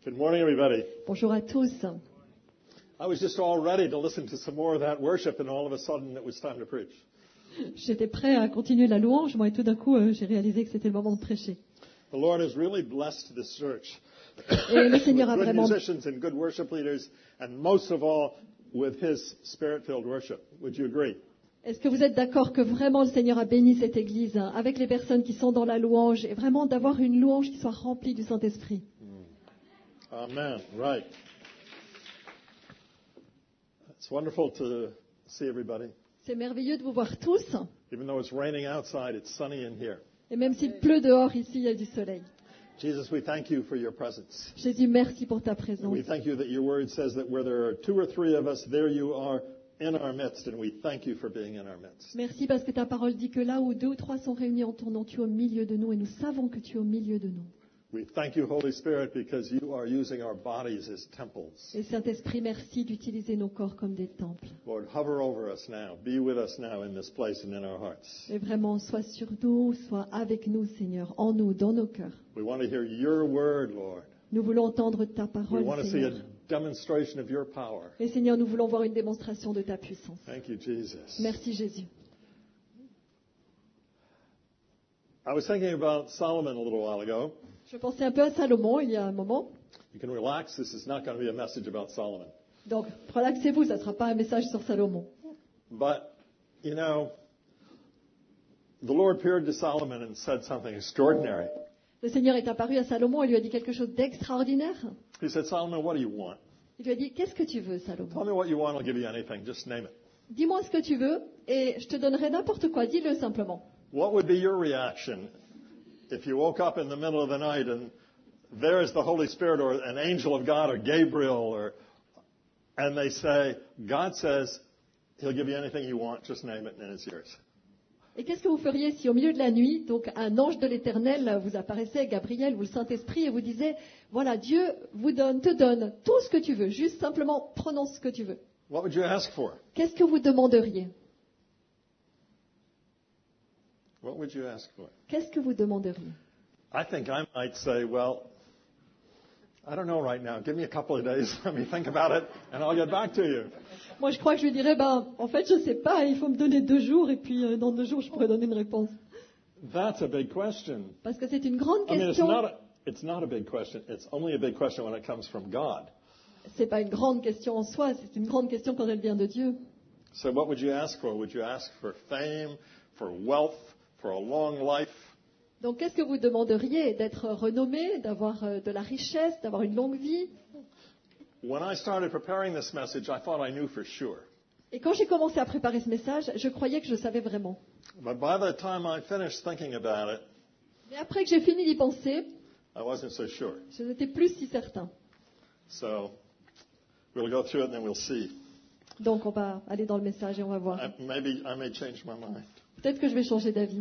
Good morning, everybody. Bonjour à tous. I was just all ready to listen to some more of that worship, and all of a sudden it was time to preach. J'étais prêt à continuer la louange, moi, et tout d'un coup, j'ai réalisé que c'était le moment de prêcher. The Lord has really blessed this church Et le Seigneur a with good vraiment... musicians and good worship leaders, and most of all, with His Spirit-filled worship. Would you agree? Est-ce que vous êtes d'accord que vraiment le Seigneur a béni cette église, hein, avec les personnes qui sont dans la louange, et vraiment d'avoir une louange qui soit remplie du Saint-Esprit? Amen. Right. It's wonderful to see everybody. C'est merveilleux de vous voir tous, Even though it's raining outside, it's sunny in here. et même s'il pleut dehors, ici, il y a du soleil. Jesus, we thank you for your presence. Jésus, merci pour ta présence. We thank you that your word says that where there are two or three of us, there you are in our midst, and we thank you for being in our midst. Merci parce que ta parole dit que là où 2 ou 3 sont réunis en ton nom, tu es au milieu de nous, et nous savons que tu es au milieu de nous. We thank you, Holy Spirit, because you are using our bodies as temples. Et Saint-Esprit, merci d'utiliser nos corps comme des temples. Lord, hover over us now. Be with us now in this place and in our hearts. Et vraiment, sois sur nous, sois avec nous, Seigneur, en nous, dans nos cœurs. We want to hear your word, Lord. Nous voulons entendre ta We parole, want to see Seigneur. a demonstration of your power. Et Seigneur, nous voulons voir une démonstration de ta puissance. Thank you, Jesus. Merci, Jésus. I was thinking about Solomon a little while ago. Je pensais un peu à Salomon il y a un moment. You can relax. This is not going to be a message about Solomon. Donc, relaxez-vous, ça ne sera pas un message sur Salomon. But, you know, the Lord appeared to Solomon and said something extraordinary. Le Seigneur est apparu à Salomon et lui a dit quelque chose d'extraordinaire. He said, Solomon, what do you want? Il lui a dit, qu'est-ce que tu veux, Tell Salomon? me what you want. I'll give you anything. Just name it. Dis-moi ce que tu veux et je te donnerai n'importe quoi. Dis-le simplement. What would be your reaction if you woke up in the middle of the night and there is the Holy Spirit or an angel of God or Gabriel and they say, God says He'll give you anything you want, just name it and it's yours. Et qu'est-ce que vous feriez si au milieu de la nuit, donc un ange de l'Éternel vous apparaissait, Gabriel ou le Saint-Esprit, et vous disait, voilà, Dieu te donne tout ce que tu veux, juste simplement prononce ce que tu veux. What would you ask for? Qu'est-ce que vous demanderiez? What would you ask for? Qu'est-ce que vous demanderiez? I think I might say, well, I don't know right now. Give me a couple of days. Let me think about it and I'll get back to you. Moi, je crois que je lui dirais, en fait, je sais pas, il faut me donner 2 jours, et puis dans 2 jours, je pourrais donner une réponse. That's a big question. Parce que c'est une grande I mean, question. it's not a big question. It's only a big question when it comes from God. C'est pas une grande question en soi, c'est une grande question quand elle vient de Dieu. So what would you ask for? Would you ask for fame, for wealth, for a long life? Donc, qu'est-ce que vous demanderiez? D'être renommé, d'avoir de la richesse, d'avoir une longue vie? When I started preparing this message, I thought I knew for sure. Et quand j'ai commencé à préparer ce message, je croyais que je savais vraiment. But by the time I finished thinking about it, Mais après que j'ai fini d'y penser, I wasn't so sure. je n'étais plus si certain. So we'll go through it and then we'll see. Donc, on va aller dans le message et on va voir. Maybe I may change my mind. Peut-être que je vais changer d'avis.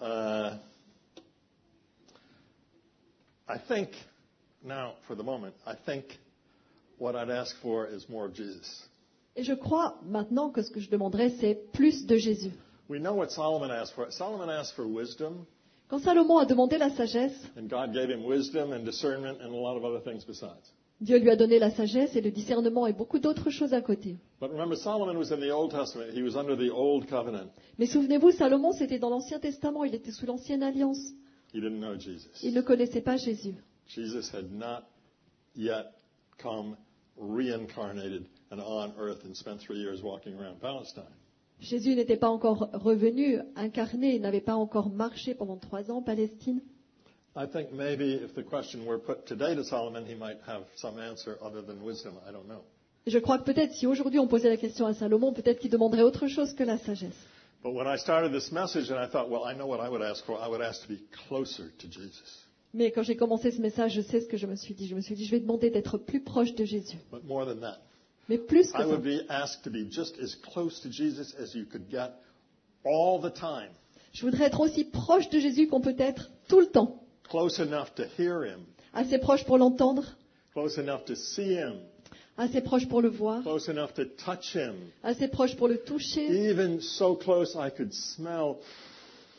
I think, now, for the moment, I think what I'd ask for is more of Jesus. Et je crois maintenant que ce que je demanderais, c'est plus de Jésus. We know what Solomon asked for. Solomon asked for wisdom, Quand Salomon a demandé la sagesse, and God gave him wisdom and discernment and a lot of other things besides. Dieu lui a donné la sagesse et le discernement et beaucoup d'autres choses à côté. But remember, Solomon was in the Old Testament. He was under the Old Covenant. Mais souvenez-vous, Salomon, c'était dans l'Ancien Testament, il était sous l'Ancienne Alliance. He didn't know Jesus. Il ne connaissait pas Jésus. Jesus had not yet come reincarnated and on earth and spent 3 years walking around Palestine. Jésus n'était pas encore revenu, incarné, il n'avait pas encore marché pendant 3 ans en Palestine. I think maybe if the question were put today to Solomon, he might have some answer other than wisdom. I don't know. Je crois que peut-être si aujourd'hui on posait la question à Salomon, peut-être qu'il demanderait autre chose que la sagesse. But when I started this message and I thought, well, I know what I would ask for. I would ask to be closer to Jesus. Mais quand j'ai commencé ce message, je sais ce que je me suis dit. Je me suis dit, je vais demander d'être plus proche de Jésus. But more than that, Mais plus que I ça. would be asked to be just as close to Jesus as you could get all the time. Je voudrais être aussi proche de Jésus qu'on peut être tout le temps. Close enough to hear him. Assez proche pour l'entendre, Close enough to see him. assez proche pour le voir, Close enough to touch him. assez proche pour le toucher, Even so close I could smell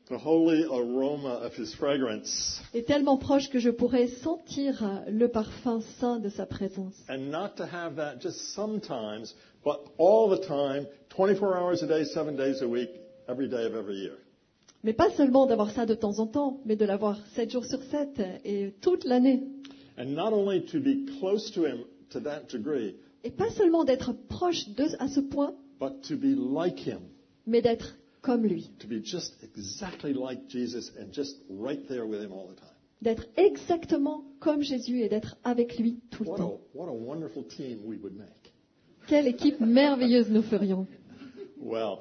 the holy aroma of his fragrance, est tellement proche que je pourrais sentir le parfum saint de sa présence. and not to have that just sometimes, but all the time, 24 hours a day, 7 days a week, every day of every year. Mais pas seulement d'avoir ça de temps en temps, mais de l'avoir 7 jours sur 7 et toute l'année. And not only to be close to him to that degree, Et pas seulement d'être proche à ce point, but to be like him, mais d'être comme lui. to be just exactly like Jesus and just right there with him all the time. D'être exactement comme Jésus et d'être avec lui tout le temps. What a wonderful team we would make. Quelle équipe merveilleuse nous ferions. Well,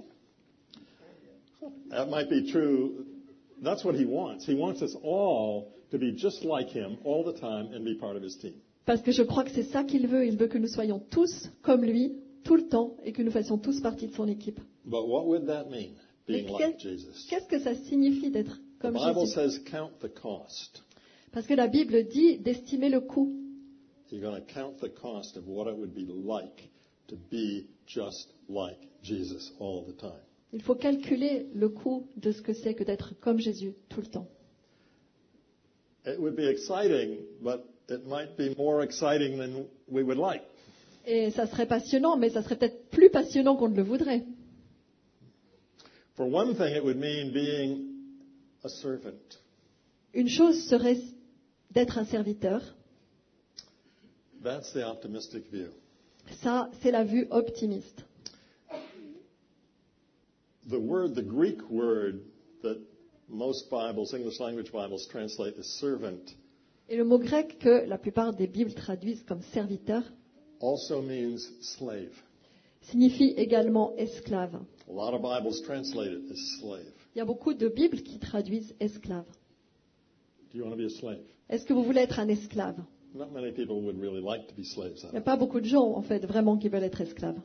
that might be true. That's what he wants. He wants us all to be just like him all the time and be part of his team. Parce que je crois que c'est ça qu'il veut. Il veut que nous soyons tous comme lui, tout le temps, et que nous fassions tous partie de son équipe. But what would that mean, Mais being like Jesus? qu'est-ce que ça signifie d'être The comme Bible Jésus? says count the cost. Parce que la Bible dit d'estimer le coût. You're going to count the cost of what it would be like to be just like Jesus all the time. Il faut calculer le coût de ce que c'est que d'être comme Jésus tout le temps. It would be exciting, but it might be more exciting than we would like. Et ça serait passionnant, mais ça serait peut-être plus passionnant qu'on ne le voudrait. For one thing, it would mean being a servant. Une chose serait d'être un serviteur. That's the optimistic view. Ça, c'est la vue optimiste. The Greek word that most Bibles, English language Bibles, translate as servant Et le mot grec que la plupart des Bibles traduisent comme serviteur also means slave. signifie également esclave. A lot of Bibles translate it as slave. Il y a beaucoup de Bibles qui traduisent esclave. Do you want to be a slave? Est-ce que vous voulez être un esclave? Not many people would really like to be slaves. Il n'y a pas beaucoup de gens, en fait, vraiment qui veulent être esclaves.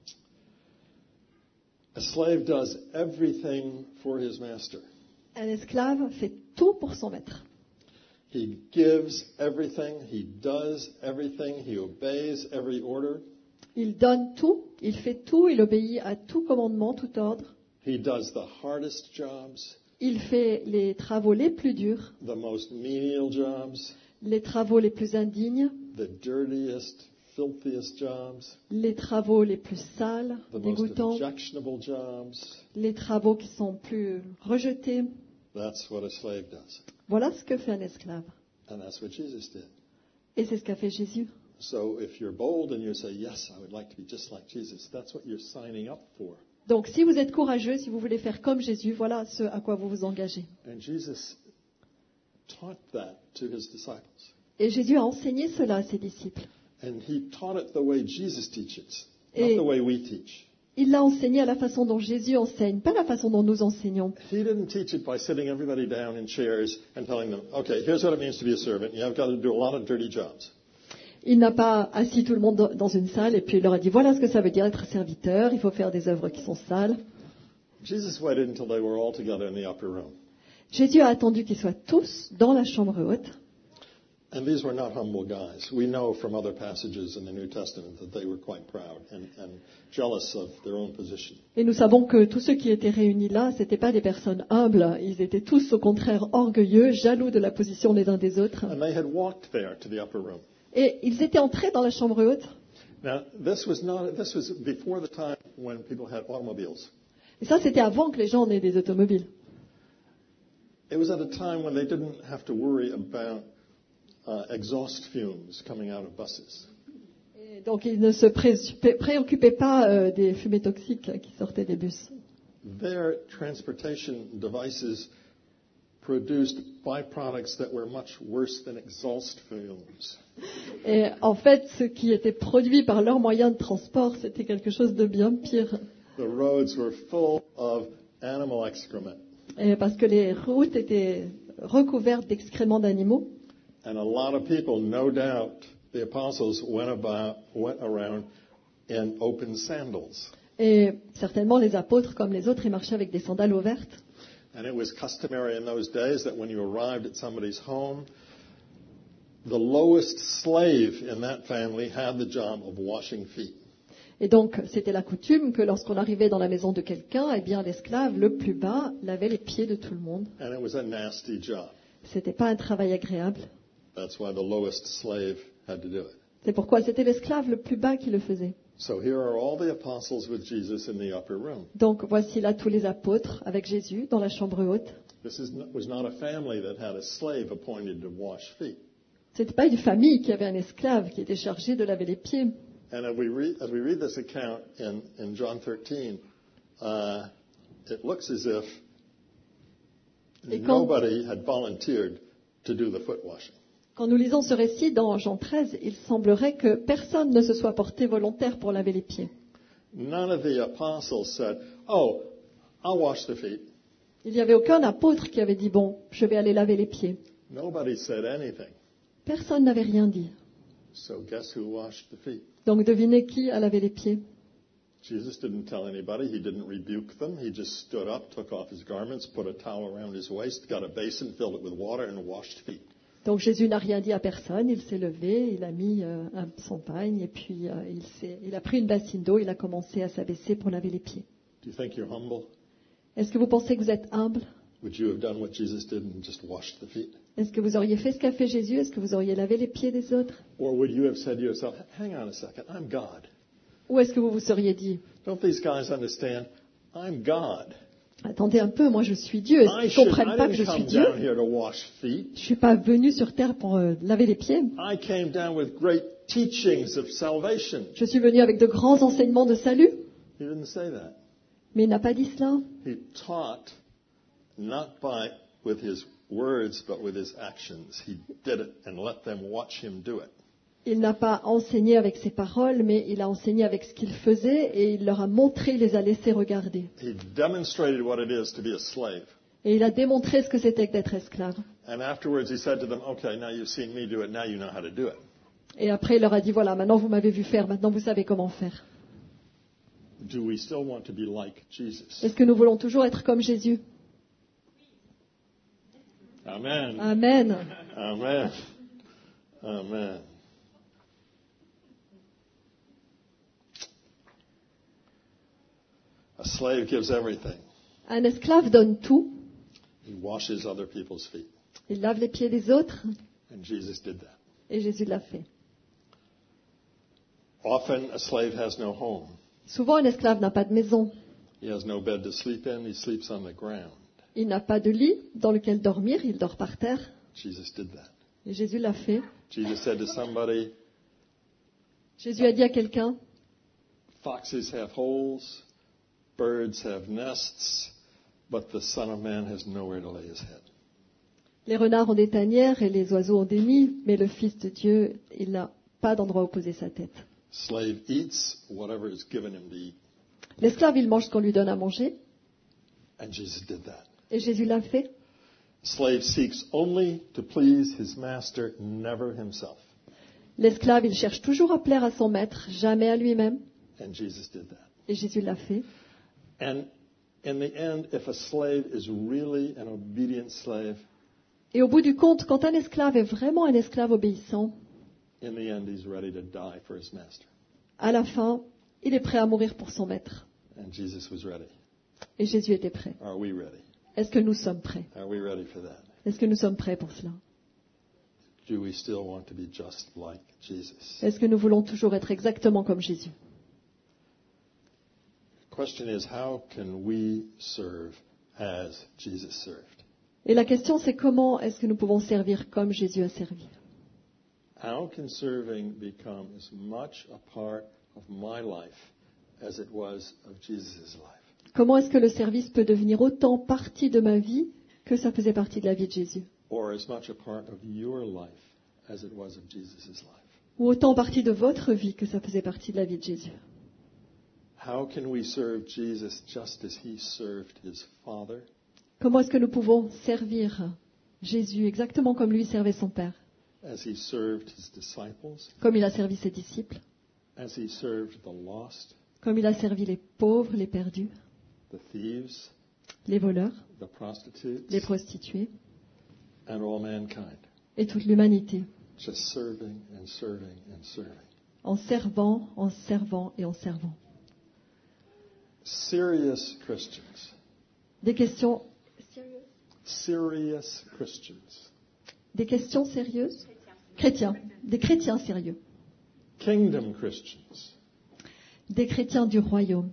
A slave does everything for his master. Un esclave fait tout pour son maître. He gives everything, he does everything, he obeys every order. Il donne tout, il fait tout, il obéit à tout commandement, tout ordre. He does the hardest jobs, Il fait les travaux les plus durs, the most menial jobs, les travaux les plus indignes, the dirtiest, filthiest jobs, les travaux les plus sales, the most dégoûtants, objectionable jobs. les travaux qui sont plus rejetés. That's what a slave does. Voilà ce que fait un esclave. And that's what Jesus did. Et c'est ce qu'a fait Jésus. So if you're bold and you say, yes, I would like to be just like Jesus, that's what you're signing up for. Donc si vous êtes courageux, si vous voulez faire comme Jésus, voilà ce à quoi vous vous engagez. And Jesus taught that to his disciples. Et Jésus a enseigné cela à ses disciples. And he taught it the way Jesus teaches, not Et the way we teach. il l'a enseigné à la façon dont Jésus enseigne, pas la façon dont nous enseignons. He didn't teach it by sitting everybody down in chairs and telling them, okay, here's what it means to be a servant. You've got to do a lot of dirty jobs. Il n'a pas assis tout le monde dans une salle et puis il leur a dit voilà ce que ça veut dire être serviteur, il faut faire des œuvres qui sont sales. Jesus waited until they were all together in the upper room. Jésus a attendu qu'ils soient tous dans la chambre haute. And these were not humble guys. We know from other passages in the New Testament that they were quite proud and jealous of their own position. Et nous savons que tous ceux qui étaient réunis là, ce n'étaient pas des personnes humbles, ils étaient tous au contraire orgueilleux, jaloux de la position les uns des autres. And they had walked there to the upper room. Et ils étaient entrés dans la chambre haute. Now, this was before the time when people had automobiles. Et ça, c'était avant que les gens aient des automobiles. It was at a time when they didn't have to worry about exhaust fumes coming out of buses. Et donc ils ne se préoccupaient pas des fumées toxiques qui sortaient des bus. Their transportation devices produced byproducts that were much worse than exhaust fumes. Et en fait, ce qui était produit par leurs moyens de transport, c'était quelque chose de bien pire. The roads were full of animal excrement. Et parce que les routes étaient recouvertes d'excréments d'animaux. And a lot of people, no doubt, the apostles went around in open sandals. Et certainement, les apôtres, comme les autres, ils marchaient avec des sandales ouvertes. And it was customary in those days that when you arrived at somebody's home, the lowest slave in that family had the job of washing feet. Et donc, c'était la coutume que lorsqu'on arrivait dans la maison de quelqu'un, eh bien, l'esclave, le plus bas, lavait les pieds de tout le monde. And it was a nasty job. C'était pas un travail agréable. That's why the lowest slave had to do it. C'est pourquoi c'était l'esclave le plus bas qui le faisait. So here are all the apostles with Jesus in the upper room. Donc, voici là tous les apôtres avec Jésus dans la chambre haute. Was not a family that had a slave appointed to wash feet. C'était pas une famille qui avait un esclave qui était chargé de laver les pieds. And as we read this account in John 13, it looks as if nobody had volunteered to do the foot washing. Quand nous lisons ce récit dans Jean 13, il semblerait que personne ne se soit porté volontaire pour laver les pieds. None of the apostles said, "Oh, I'll wash the feet." Il n'y avait aucun apôtre qui avait dit, bon, je vais aller laver les pieds. Nobody said anything. Personne n'avait rien dit. So guess who washed the feet? Donc devinez qui a lavé les pieds? Jesus didn't tell anybody. He didn't rebuke them. He just stood up, took off his garments, put a towel around his waist, got a basin, filled it with water, and washed feet. Donc Jésus n'a rien dit à personne, il s'est levé, il a mis son pagne et puis il a pris une bassine d'eau, il a commencé à s'abaisser pour laver les pieds. Do you think you're humble? Est-ce que vous pensez que vous êtes humble? Would you have done what Jesus did and just washed the feet? Est-ce que vous auriez fait ce qu'a fait Jésus? Est-ce que vous auriez lavé les pieds des autres? Or would you have said to yourself, hang on a second, I'm God. Ou est-ce que vous vous seriez dit, Don't these guys understand? I'm God. attendez un peu, moi je suis Dieu, est-ce I qu'ils ne comprennent pas que je didn't suis come Dieu? down here to wash feet. Je ne suis pas venu sur terre pour laver les pieds. I came down with great teachings of salvation. Je suis venu avec de grands enseignements de salut. He didn't say that. Mais il n'a pas dit cela. He taught not with his words, but with his actions. He did it and let them watch him do it. Il n'a pas enseigné avec ses paroles, mais il a enseigné avec ce qu'il faisait et il leur a montré, il les a laissés regarder. He demonstrated what it is to be a slave. Et il a démontré ce que c'était que d'être esclave. And afterwards he said to them, okay, now you've seen me do it, now you know how to do it. Et après, il leur a dit, voilà, maintenant vous m'avez vu faire, maintenant vous savez comment faire. Do we still want to be like Jesus? Est-ce que nous voulons toujours être comme Jésus? Amen. Amen. Amen. Amen. A slave gives everything. Un esclave donne tout. He washes other people's feet. Il lave les pieds des autres. And Jesus did that. Et Jésus l'a fait. Often a slave has no home. Souvent, un esclave n'a pas de maison. He has no bed to sleep in. He sleeps on the ground. Il n'a pas de lit dans lequel dormir. Il dort par terre. Jesus did that. Et Jésus l'a fait. Jesus said to somebody, Jésus a dit à quelqu'un, foxes have holes, birds have nests, but the Son of Man has nowhere to lay his head. les renards ont des tanières et les oiseaux ont des nids, mais le Fils de Dieu, il n'a pas d'endroit où poser sa tête. Slave eats whatever is given him to eat. L'esclave, il mange ce qu'on lui donne à manger. And Jesus did that. Et Jésus l'a fait. Slave seeks only to please his master, never himself. L'esclave, il cherche toujours à plaire à son maître, jamais à lui-même. And Jesus did that. Et Jésus l'a fait. And in the end, if a slave is really an obedient slave, Et au bout du compte, quand un esclave est vraiment un esclave obéissant, in the end, he's ready to die for his master. à la fin, il est prêt à mourir pour son maître. And Jesus was ready. Et Jésus était prêt. Are we ready? Est-ce que nous sommes prêts? Are we ready for that? Est-ce que nous sommes prêts pour cela? Do we still want to be just like Jesus? Est-ce que nous voulons toujours être exactement comme Jésus? The question is, how can we serve as Jesus served? Et la question, c'est comment est-ce que nous pouvons servir comme Jésus a servi? How can serving become as much a part of my life as it was of Jesus' life? Comment est-ce que le service peut devenir autant partie de ma vie que ça faisait partie de la vie de Jésus? Or as much a part of your life as it was of Jesus' life? Ou autant partie de votre vie que ça faisait partie de la vie de Jésus? How can we serve Jesus just as he served his Father? Comment est-ce que nous pouvons servir Jésus exactement comme lui servait son Père? As he served his disciples? Comme il a servi ses disciples? As he served the lost, Comme il a servi les pauvres, les perdus, the thieves, les voleurs, the prostitutes, les prostituées and all mankind? et toute l'humanité? Just serving and serving and serving. en servant, en servant et en servant. Serious Christians. Des questions, Serious Christians. des questions sérieuses? Chrétiens, des chrétiens sérieux, Kingdom Christians. des chrétiens du royaume,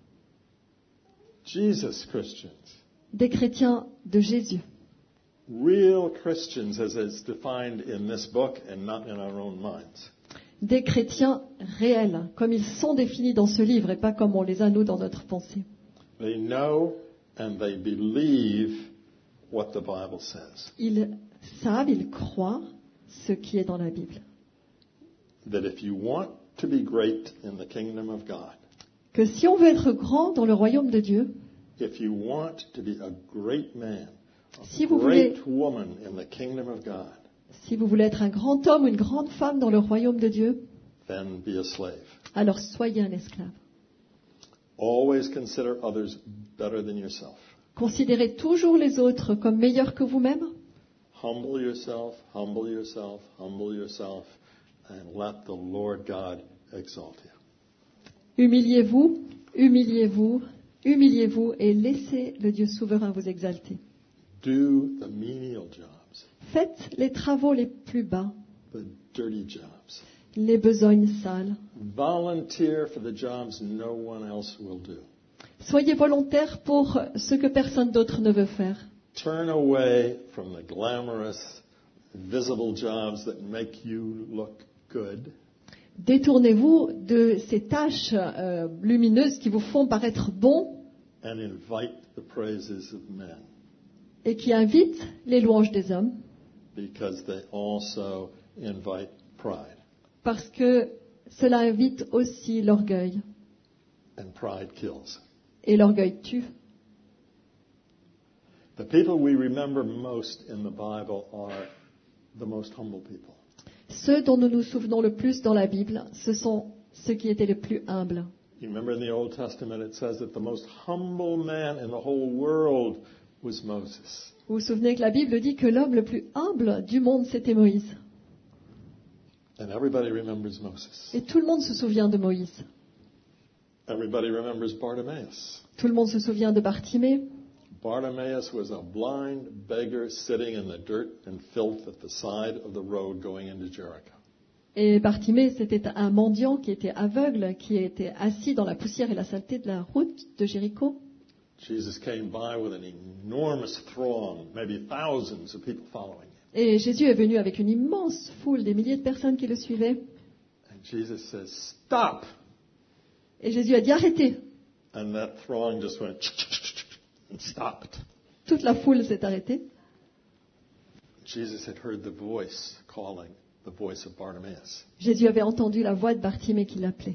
Jesus Christians. des chrétiens de Jésus, Real Christians as it's defined in this book and not in our own minds. des chrétiens réels, comme ils sont définis dans ce livre et pas comme on les a nous dans notre pensée. They know and they believe what the Bible says. Ils savent, ils croient ce qui est dans la Bible. That if you want to be great in the kingdom of God, Que si on veut être grand dans le royaume de Dieu, if you want to be a great man, a Si vous great woman in the kingdom of God, si vous voulez être un grand homme ou une grande femme dans le royaume de Dieu, then be a slave. alors soyez un esclave. Always consider others better than yourself. Considérez toujours les autres comme meilleurs que vous-même. Humble yourself, humble yourself, humble yourself, and let the Lord God exalt you. Humiliez-vous, humiliez-vous, humiliez-vous et laissez le Dieu souverain vous exalter. Do the menial jobs, Faites les travaux les plus bas, the dirty jobs. les besognes sales. Volunteer for the jobs no one else will do. Soyez volontaires pour ce que personne d'autre ne veut faire. Turn away from the glamorous, visible jobs that make you look good. Détournez-vous de ces tâches lumineuses qui vous font paraître bon And invite the praises of men, et qui invitent les louanges des hommes, because they also invite pride. parce que cela invite aussi l'orgueil. And pride kills. Et l'orgueil tue. The people we remember most in the Bible are the most humble people. Ceux dont nous nous souvenons le plus dans la Bible, ce sont ceux qui étaient les plus humbles. You remember in the Old Testament it says that the most humble man in the whole world was Moses. Vous vous souvenez que la Bible dit que l'homme le plus humble du monde, c'était Moïse. And everybody remembers Moses. Et tout le monde se souvient de Moïse. Everybody remembers Bartimaeus. Tout le monde se souvient de Bartimée. Bartimaeus was a blind beggar sitting in the dirt and filth at the side of the road going into Jericho. Et Bartimée, c'était un mendiant qui était aveugle, qui était assis dans la poussière et la saleté de la route de Jéricho. Jesus came by with an enormous throng, maybe thousands of people following him. Et Jésus est venu avec une immense foule, des milliers de personnes qui le suivaient. And Jesus says, "Stop!" Et Jésus a dit arrêtez. And that throng just went and stopped. Toute la foule s'est arrêtée. Jesus had heard the voice calling, the voice of Bartimaeus. Jésus avait entendu la voix de Bartimée qui l'appelait.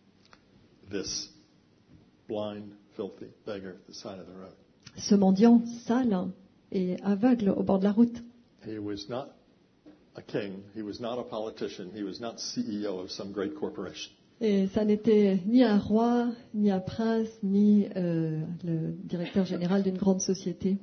This blind, filthy beggar at the side of the road. Ce mendiant sale et aveugle au bord de la route. He was not a king. He was not a politician. He was not CEO of some great corporation. Et ça n'était ni un roi, ni un prince, ni le directeur général d'une grande société.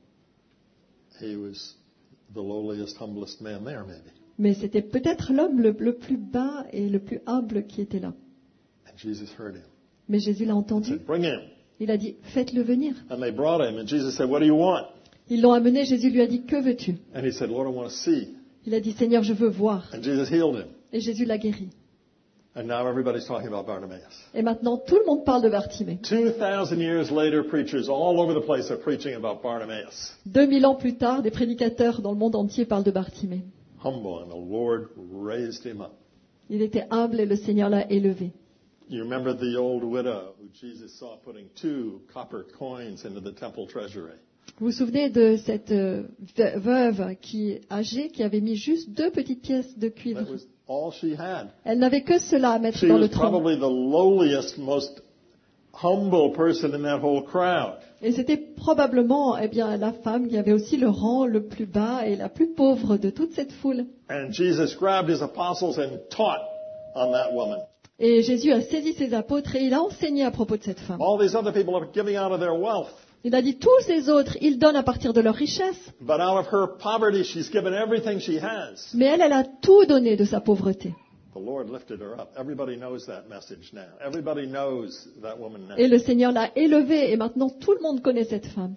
He was the lowliest, humblest man there, maybe. Mais c'était peut-être l'homme le plus bas et le plus humble qui était là. And Jesus heard him. Mais Jésus l'a He entendu. said, "Bring him." Il a dit, faites-le venir. And they brought him. And Jesus said, "What do you want?" Ils l'ont amené, Jésus lui a dit, que veux-tu? And he said, "Lord, I want to see." Il a dit, Seigneur, je veux voir. And Jesus healed him. Et Jésus l'a guéri. And now everybody's talking about Bartimaeus. Et maintenant, tout le monde parle de Bartimée. 2,000 years later, preachers all over the place are preaching about Bartimaeus. 2000 ans plus tard, des prédicateurs dans le monde entier parlent de Bartimée. Humble, and the Lord raised him up. Il était humble et le Seigneur l'a élevé. You remember the old widow who Jesus saw putting 2 copper coins into the temple treasury. Vous vous souvenez de cette veuve âgée qui avait mis juste 2 petites pièces de cuivre. That was all she had. Elle n'avait que cela à mettre She dans was le tronc. probably the lowliest, most humble person in that whole crowd. Et c'était probablement la femme qui avait aussi le rang le plus bas et la plus pauvre de toute cette foule. And Jesus grabbed his apostles and taught on that woman. Et Jésus a saisi ses apôtres et il a enseigné à propos de cette femme. All these other people are giving out of their wealth. Il a dit, tous ces autres, ils donnent à partir de leur richesse. But out of her poverty, she's given everything she has. Mais elle a tout donné de sa pauvreté. The Lord lifted her up. Everybody knows that message now. Everybody knows that woman now. Et le Seigneur l'a élevée et maintenant tout le monde connaît cette femme.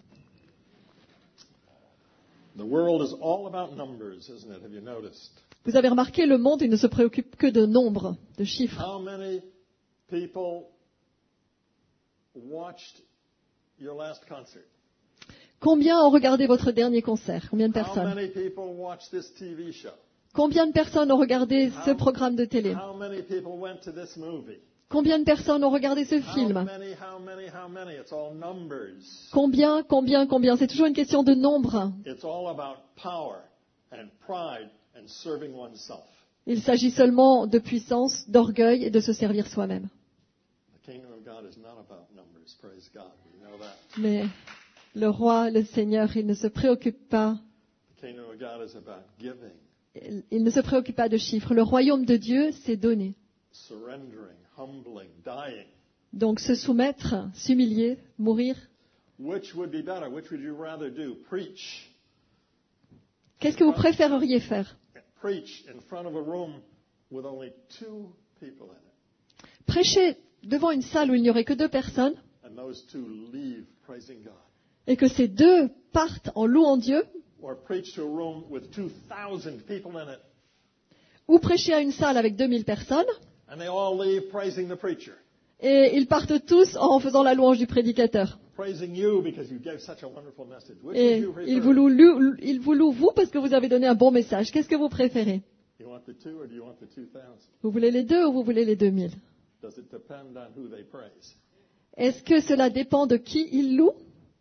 The world is all about numbers, isn't it? Have you noticed? Vous avez remarqué, le monde, il ne se préoccupe que de nombres, de chiffres. How many people watched your last concert? Combien ont regardé votre dernier concert? Combien de How personnes? many people watched this TV show? Combien de personnes ont regardé ce programme de télé? How many people went to this movie? Combien de personnes ont regardé ce How film? many? It's all numbers. Combien? C'est toujours une question de nombre. It's all about power and pride and serving oneself. Il s'agit seulement de puissance, d'orgueil et de se servir soi-même. The kingdom of God is not about numbers. Praise God. We know that. Mais le roi, le Seigneur, il ne se préoccupe pas. The kingdom of God is about giving, Il ne se préoccupe pas de chiffres. Le royaume de Dieu, c'est donner. surrendering, humbling, dying. Donc se soumettre, s'humilier, mourir. Which would be better? Which would you rather do? Preach. Qu'est-ce que vous préféreriez faire? Preach in front of a room with only 2 people in it. Prêcher devant une salle où il n'y aurait que 2 personnes And those 2 leave praising God. et que ces 2 partent en louant Dieu, Or preach to a room with 2,000 people in it. ou prêcher à une salle avec 2000 personnes And they all leave praising the preacher. et ils partent tous en faisant la louange du prédicateur. Praising you because you gave such a wonderful message. Which Et would you prefer? ils vous louent vous parce que vous avez donné un bon message. Qu'est-ce que vous préférez? You want the 2 or do you want the 2,000? Vous voulez les 2 ou vous voulez les 2000? Does it depend on who they praise? Est-ce que cela dépend de qui ils louent?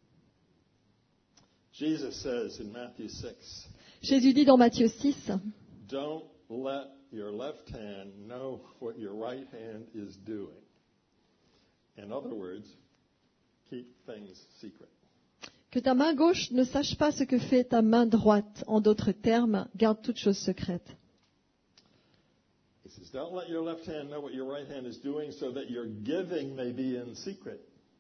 Jesus says in Matthew 6, Jésus dit dans Matthieu 6, don't let your left hand know what your right hand is doing. In other words, keep things secret. que ta main gauche ne sache pas ce que fait ta main droite. En d'autres termes, garde toute chose secrète. He says, don't let your left hand know what your right hand is doing so that your giving may be in secret.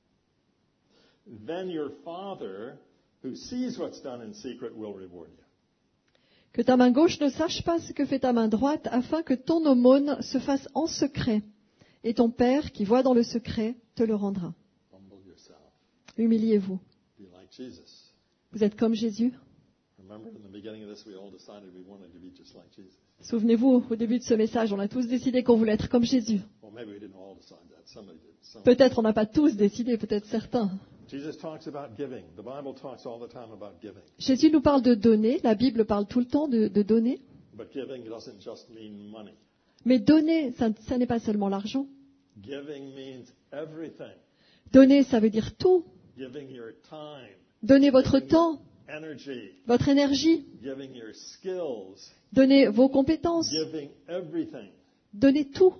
Then your Father, who sees what's done in secret, will reward you. Que ta main gauche ne sache pas ce que fait ta main droite, afin que ton aumône se fasse en secret. Et ton Père, qui voit dans le secret, te le rendra. Humble yourself. Humiliez-vous. Be like Jesus. Vous êtes comme Jésus. Remember, in the beginning of this, we all decided we wanted to be just like Jesus. Souvenez-vous, au début de ce message, on a tous décidé qu'on voulait être comme Jésus. Well, maybe we didn't all decide that. Somebody did. Peut-être on n'a pas tous décidé, peut-être certains. Jesus talks about giving. The Bible talks all the time about giving. Jésus nous parle de donner. La Bible parle tout le temps de donner. But giving doesn't just mean money. Mais donner, ça n'est pas seulement l'argent. Giving means everything. Donner, ça veut dire tout. Giving your time, Donnez votre temps, energy, votre énergie. giving your skills, Donnez vos compétences. giving everything. Donnez tout.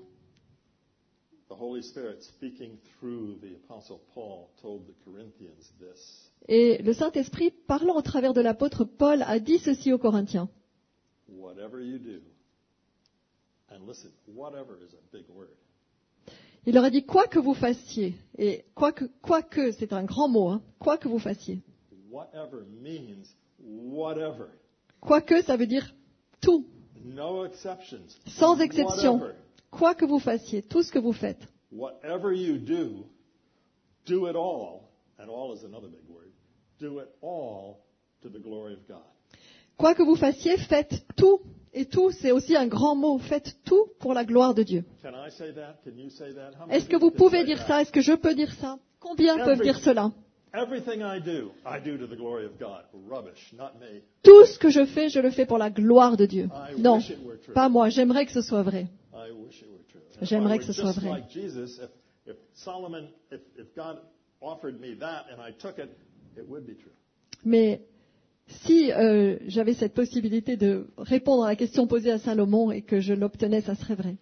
The Holy Spirit, speaking through the Apostle Paul, told the Corinthians this. Et le Saint-Esprit, parlant au travers de l'apôtre Paul, a dit ceci aux Corinthiens. Whatever you do, and listen, whatever is a big word. Il leur a dit quoi que vous fassiez. Et quoi que, c'est un grand mot, hein, quoi que vous fassiez. Whatever means whatever. Quoi que, ça veut dire tout, No exceptions. sans exception. Whatever. Quoi que vous fassiez, tout ce que vous faites. Whatever you do, do it all, and all is another big word, do it all to the glory of God. Quoi que vous fassiez, faites tout. Et tout, c'est aussi un grand mot. Faites tout pour la gloire de Dieu. Can I say that? Can you say that? How many Est-ce que people vous can pouvez say dire that? ça? Est-ce que je peux dire ça? Combien peuvent dire cela? Everything I do to the glory of God. Rubbish, not me. Tout ce que je le fais pour la gloire de Dieu. I Non, wish it were true. pas moi. J'aimerais que ce soit vrai. I wish it were true. And J'aimerais if I que ce were soit just vrai. like Jesus, if God offered me that and I took it, it would be true. Mais si j'avais cette possibilité de répondre à la question posée à Salomon et que je l'obtenais, ça serait vrai.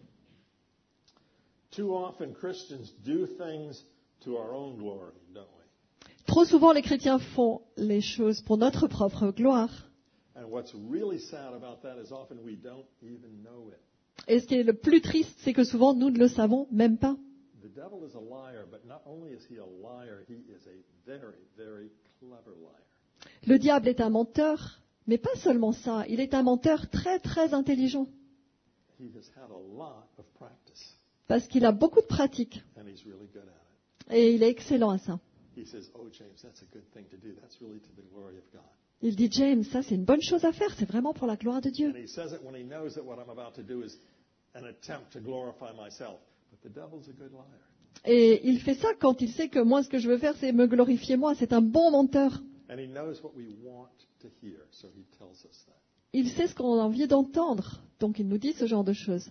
Too often Christians do things to our own glory, don't we? Trop souvent, les chrétiens font les choses pour notre propre gloire. And what's really sad about that is often we don't even know it. Et ce qui est le plus triste, c'est que souvent, nous ne le savons même pas. The devil is a liar, but not only is he a liar, he is a very, very clever liar. Le diable est un menteur, mais pas seulement ça, il est un menteur très très intelligent. he has had a lot of practice, parce qu'il a beaucoup de pratique and he's really good at it. et il est excellent à ça. He says, "Oh, James, that's a good thing to do. That's really to the glory of God." Il dit, James, ça c'est une bonne chose à faire, c'est vraiment pour la gloire de Dieu. And he says it when he knows that what I'm about to do is an attempt to glorify myself. But the devil's a good liar. Et il fait ça quand il sait que moi, ce que je veux faire, c'est me glorifier moi. C'est un bon menteur. And he knows what we want to hear, so he tells us that. Il sait ce qu'on a envie d'entendre, donc il nous dit ce genre de choses.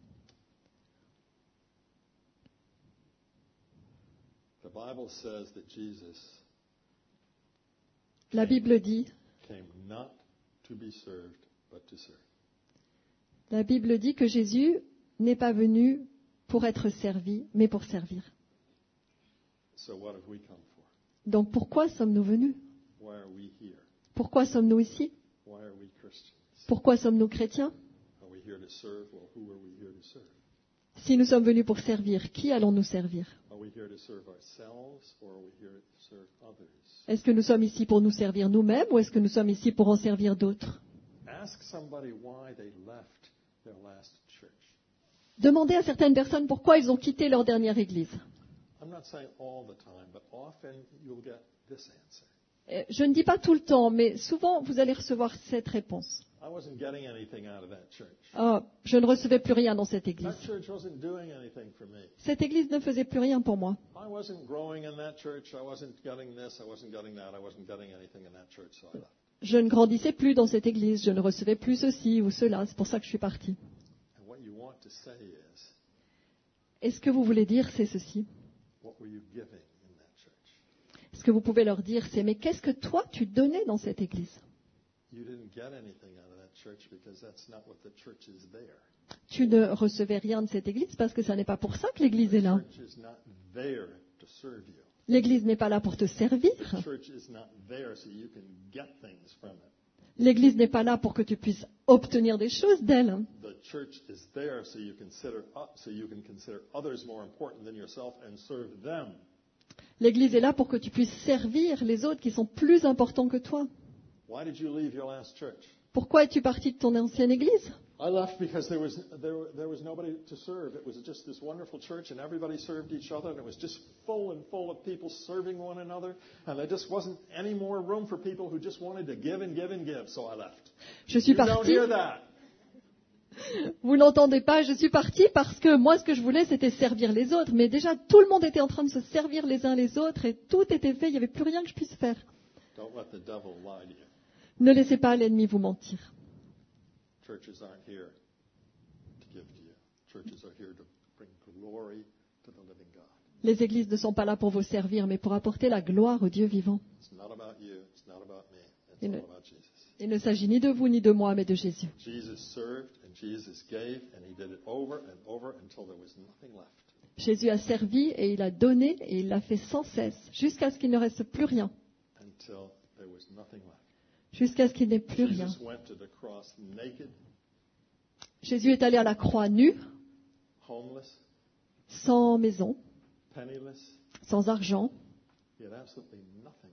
The Bible says that Jesus La Bible dit, came not to be served, but to serve. la Bible dit que Jésus n'est pas venu pour être servi, mais pour servir. So what have we come for? Donc pourquoi sommes-nous venus? Why are we here? Pourquoi sommes-nous ici? Why are we Christians? Pourquoi sommes-nous chrétiens? Are we here to serve? Well, who are we here to serve? Si nous sommes venus pour servir, qui allons-nous servir? Are we here to serve ourselves, or are we here to serve others? Est-ce que nous sommes ici pour nous servir nous-mêmes ou est-ce que nous sommes ici pour en servir d'autres? Ask somebody why they left their last church. Demandez à certaines personnes pourquoi ils ont quitté leur dernière église. I'm not saying all the time, but often you'll get this answer. Je ne dis pas tout le temps, mais souvent vous allez recevoir cette réponse. I wasn't getting anything out of that church. Ah, je ne recevais plus rien dans cette église. That church wasn't doing anything for me. Cette église ne faisait plus rien pour moi. I wasn't growing in that church. I wasn't getting this. I wasn't getting that. I wasn't getting anything in that church, so I left. Je ne grandissais plus dans cette église, je ne recevais plus ceci ou cela, c'est pour ça que je suis partie. And what you want to say is, Et ce que vous voulez dire, c'est ceci. what were you giving in that church? Ce que vous pouvez leur dire, c'est mais qu'est-ce que toi tu donnais dans cette église? You didn't get anything out of that church because that's not what the church is there. Tu ne recevais rien de cette église parce que ça n'est pas pour ça que l'église est là. The church is not there to serve you. L'église n'est pas là pour te servir. The church is not there so you can get things from it. L'église n'est pas là pour que tu puisses obtenir des choses d'elle. The church is there so you can consider others more important than yourself and serve them. L'église est là pour que tu puisses servir les autres qui sont plus importants que toi. Why did you leave your last church? Pourquoi es-tu parti de ton ancienne église? I left because there was nobody to serve. It was just this wonderful church, and everybody served each other, and it was just full of people serving one another, and there just wasn't any more room for people who just wanted to give and give and give. So I left. Je suis You don't partie. hear that. Vous n'entendez pas, je suis partie parce que moi, ce que je voulais, c'était servir les autres. Mais déjà, tout le monde était en train de se servir les uns les autres et tout était fait. Il n'y avait plus rien que je puisse faire. Don't let the devil lie to you. Ne laissez pas l'ennemi vous mentir. Churches aren't here to give to you. Churches are here to bring glory to the living God. Les églises ne sont pas là pour vous servir, mais pour apporter la gloire au Dieu vivant. It's not about you. It's not about me. It's Il ne- all about Jesus. Il ne s'agit ni de vous ni de moi, mais de Jésus. Jesus served and Jesus gave, and he did it over and over until there was nothing left. Jésus a servi et il a donné et il l'a fait sans cesse, jusqu'à ce qu'il ne reste plus rien. Until there was nothing left. Jusqu'à ce qu'il n'ait plus rien. Jesus went to the cross naked, Jésus est allé à la croix nu, homeless, sans maison, penniless. sans argent. He had absolutely nothing.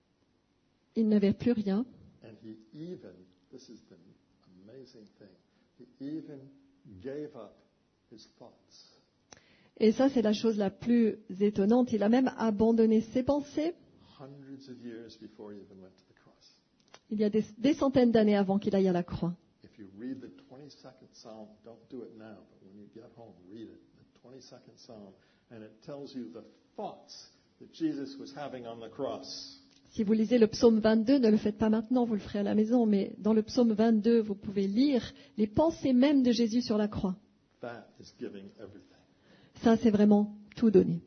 Il n'avait plus rien. And he even, this is the amazing thing, he even gave up his thoughts. Et ça, c'est la chose la plus étonnante. Il a même abandonné ses pensées. Hundreds of years before he even went to the cross. Il y a des centaines d'années avant qu'il aille à la croix. If you read the 22nd Psalm, don't do it now, but when you get home, read it, the 22nd Psalm, and it tells you the thoughts that Jesus was having on the cross. Si vous lisez le psaume 22, ne le faites pas maintenant, vous le ferez à la maison, mais dans le psaume 22, vous pouvez lire les pensées même de Jésus sur la croix. That is giving everything. Ça, c'est vraiment tout donné.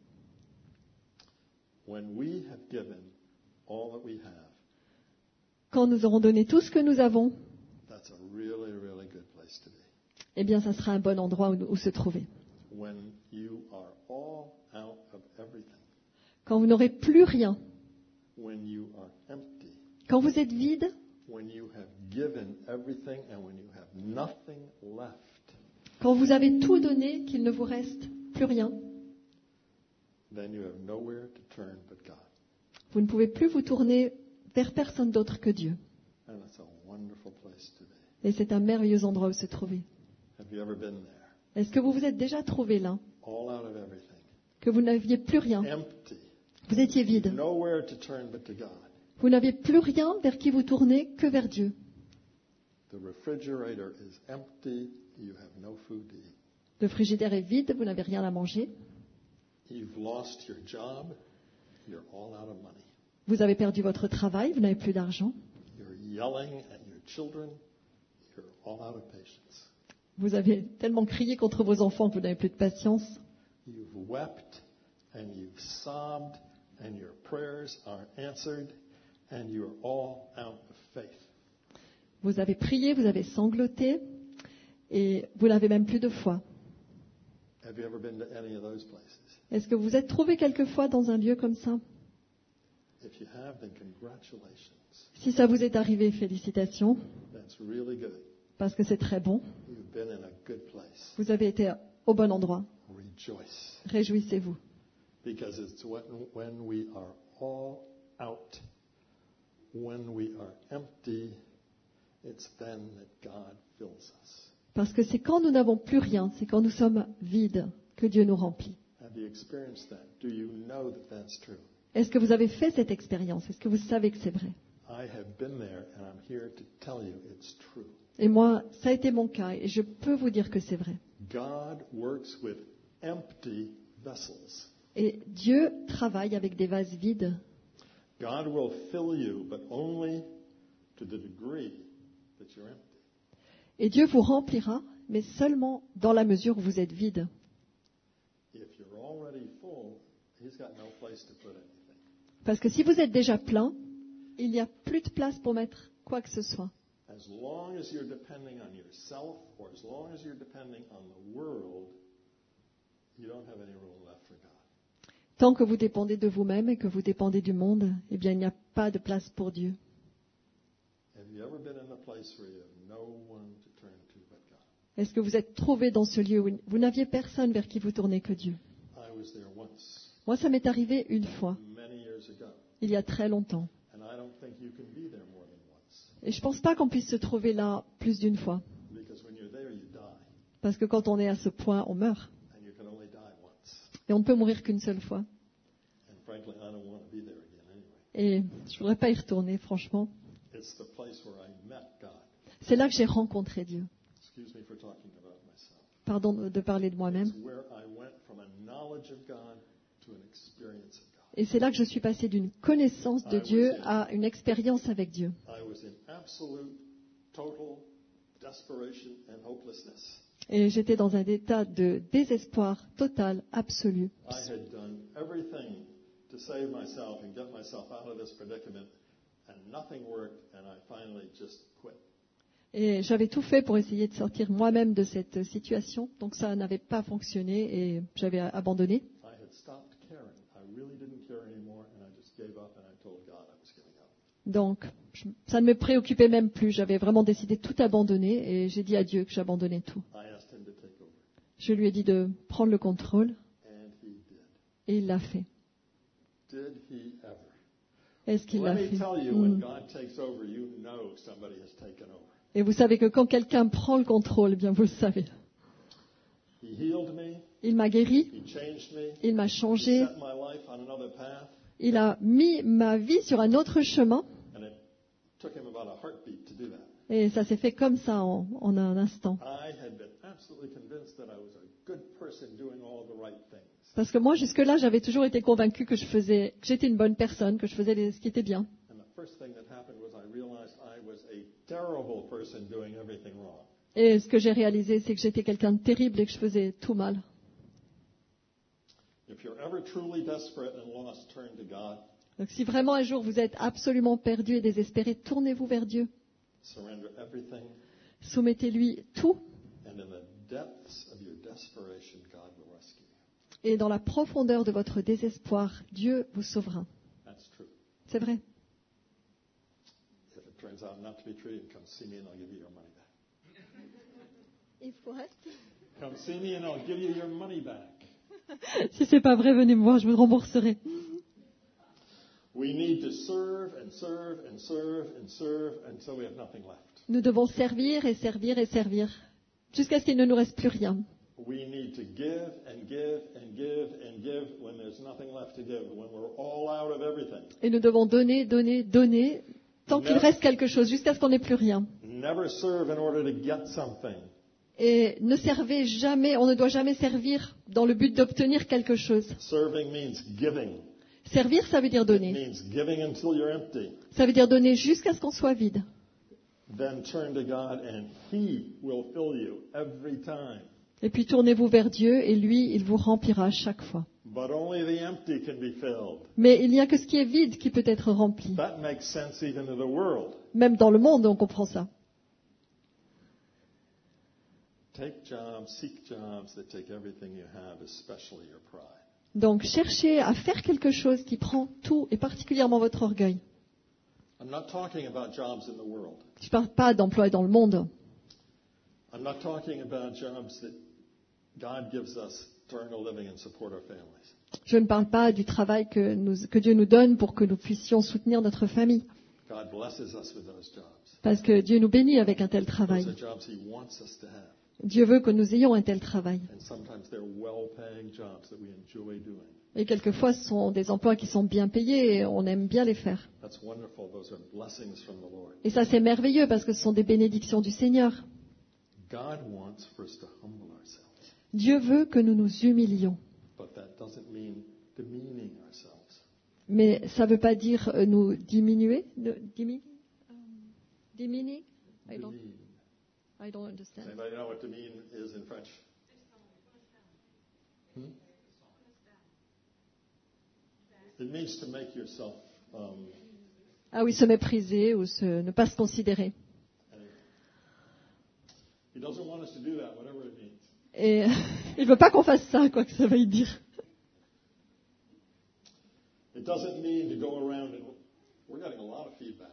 When we have given all that we have, Quand nous aurons donné tout ce que nous avons, that's a really, really good place to be. eh bien, ça sera un bon endroit où se trouver. When you are all out of everything, Quand vous n'aurez plus rien, when you are empty, quand vous êtes vide, when you have given everything and when you have nothing left, quand vous avez tout donné, qu'il ne vous reste plus rien, then you have nowhere to turn but God. vous ne pouvez plus vous tourner vers personne d'autre que Dieu. And that's a wonderful place to be. Et c'est un merveilleux endroit où se trouver. Have you ever been there? Est-ce que vous vous êtes déjà trouvé là, All out of everything. que vous n'aviez plus rien, Empty. vous étiez vide, Nowhere to turn but to God. vous n'aviez plus rien vers qui vous tourner que vers Dieu. The refrigerator is empty. You have no food to eat. Le frigidaire est vide, vous n'avez rien à manger. You've lost your job. You're all out of money. Vous avez perdu votre travail, vous n'avez plus d'argent. You're yelling at your children. You're all out of patience. Vous avez tellement crié contre vos enfants que vous n'avez plus de patience. You've wept and you've sobbed and your prayers aren't answered and you're all out of faith. Vous avez prié, vous avez sangloté et vous n'avez même plus de foi. Have you ever been to any of those places? Est-ce que vous êtes trouvé quelquefois dans un lieu comme ça? If you have, then congratulations. Si ça vous est arrivé, félicitations, That's really good. parce que c'est très bon. You've been in a good place. Vous avez été au bon endroit. Rejoice. Réjouissez-vous. Because it's when we are all out, when we are empty, it's then that God fills us. Parce que c'est quand nous n'avons plus rien, c'est quand nous sommes vides que Dieu nous remplit. Have you experienced that? Do you know that that's true? Est-ce que vous avez fait cette expérience? Est-ce que vous savez que c'est vrai? I have been there and I'm here to tell you it's true. Et moi, ça a été mon cas et je peux vous dire que c'est vrai. God works with empty vessels. Et Dieu travaille avec des vases vides. God will fill you, but only to the degree that you're empty. Et Dieu vous remplira, mais seulement dans la mesure où vous êtes vide. If you're already full, He's got no place to put anything. Parce que si vous êtes déjà plein, il n'y a plus de place pour mettre quoi que ce soit. As long as you're depending on yourself or as long as you're depending on the world, you don't have any room left for God. Tant que vous dépendez de vous-même et que vous dépendez du monde, eh bien, il n'y a pas de place pour Dieu. Have you ever been in a place where you have no one to turn to but God? Est-ce que vous êtes trouvé dans ce lieu où vous n'aviez personne vers qui vous tourner que Dieu? I was there once, Moi, ça m'est arrivé une fois, many years ago, il y a très longtemps. and I don't think you can be there more than once. Et je ne pense pas qu'on puisse se trouver là plus d'une fois. Because when you're there, you die, Parce que quand on est à ce point, on meurt. and you can only die once. Et on ne peut mourir qu'une seule fois. And frankly, I don't want to be there again anyway. Et je ne voudrais pas y retourner, franchement. It's the place where I met God. C'est là que j'ai rencontré Dieu. Excuse me for talking about myself. Pardon de parler de moi-même. It's where I went from a knowledge of God to an experience of God. Et c'est là que je suis passée d'une connaissance de Dieu à une expérience avec Dieu. I was in absolute, total desperation and hopelessness. Et j'étais dans un état de désespoir total, absolu. I had done everything to save myself and get myself out of this predicament, and nothing worked, and I finally just quit. Et j'avais tout fait pour essayer de sortir moi-même de cette situation. Donc ça n'avait pas fonctionné et j'avais abandonné. I had stopped caring. I really didn't care anymore, and I just gave up, and I told God I was giving up. Donc ça ne me préoccupait même plus. J'avais vraiment décidé de tout abandonner et j'ai dit à Dieu que j'abandonnais tout. I asked Him to take over, Je lui ai dit de prendre le contrôle and He did. et il l'a fait. Did He ever? Est-ce qu'il l'a Let fait? me tell you, when God takes over, you know somebody has taken over. Et vous savez que quand quelqu'un prend le contrôle, eh bien vous le savez. He healed me. Il m'a guéri, He changed me. il m'a He changé, set my life on another path, il a mis ma vie sur un autre chemin. and it took Him about a heartbeat to do that. Et ça s'est fait comme ça en un instant. I had been absolutely convinced that I was a good person doing all the right things. Parce que moi, jusque-là, j'avais toujours été convaincue que j'étais une bonne personne, que je faisais ce qui était bien. And the first thing that happened was I realized I was a terrible person doing everything wrong. Et ce que j'ai réalisé, c'est que j'étais quelqu'un de terrible et que je faisais tout mal. If you're ever truly desperate and lost, turn to God. Donc si vraiment un jour vous êtes absolument perdu et désespéré, tournez-vous vers Dieu. Surrender everything. Soumettez-lui tout. And in the depths of your desperation, God will rescue you. Et dans la profondeur de votre désespoir, Dieu vous sauvera. That's true. C'est vrai. If it turns out not to be true, come see me and I'll give you your money back. Come see me and I'll give you your money back. Si c'est pas vrai, venez me voir, je vous rembourserai. We need to serve and serve and serve and serve until we have nothing left. Nous devons servir et servir et servir jusqu'à ce qu'il ne nous reste plus rien. We need to give and give and give and give when there's nothing left to give, when we're all out of everything. Et nous devons donner, donner, donner, tant qu'il reste quelque chose, jusqu'à ce qu'on n'ait plus rien. Never serve in order to get something. Et ne servez jamais, on ne doit jamais servir dans le but d'obtenir quelque chose. Serving means giving. Servir, ça veut dire It donner. means giving until you're empty. Ça veut dire donner jusqu'à ce qu'on soit vide. Then turn to God and He will fill you every time. Et puis tournez-vous vers Dieu et lui, il vous remplira à chaque fois. But only the empty can be filled. Mais il n'y a que ce qui est vide qui peut être rempli. That makes sense even to the world. Même dans le monde, on comprend ça. Take jobs, seek jobs that take everything you have, especially your pride. Donc cherchez à faire quelque chose qui prend tout, et particulièrement votre orgueil. I'm not talking about jobs in the world. Je ne parle pas d'emploi dans le monde. I'm not talking about jobs that God gives us to earn a living and support our families. Je ne parle pas du travail que Dieu nous donne pour que nous puissions soutenir notre famille. God blesses us with those jobs. Parce que Dieu nous bénit avec un tel travail. Those are jobs He wants us to have. Dieu veut que nous ayons un tel travail. And sometimes they're well-paying jobs that we enjoy doing. Et quelquefois, ce sont des emplois qui sont bien payés et on aime bien les faire. That's wonderful. Those are blessings from the Lord. Et ça, c'est merveilleux parce que ce sont des bénédictions du Seigneur. God wants for us to humble ourselves. Dieu veut que nous nous humilions. But that doesn't mean demeaning ourselves. Mais ça ne veut pas dire nous diminuer. Diminuer? Demean. I don't understand. Does anybody know what demean is in French? It means to make yourself Ah oui, se mépriser ou ne pas se considérer. He doesn't want us to do that, whatever it means. Et il ne veut pas qu'on fasse ça, quoi que ça veuille dire. It doesn't mean to go around and we're getting a lot of feedback.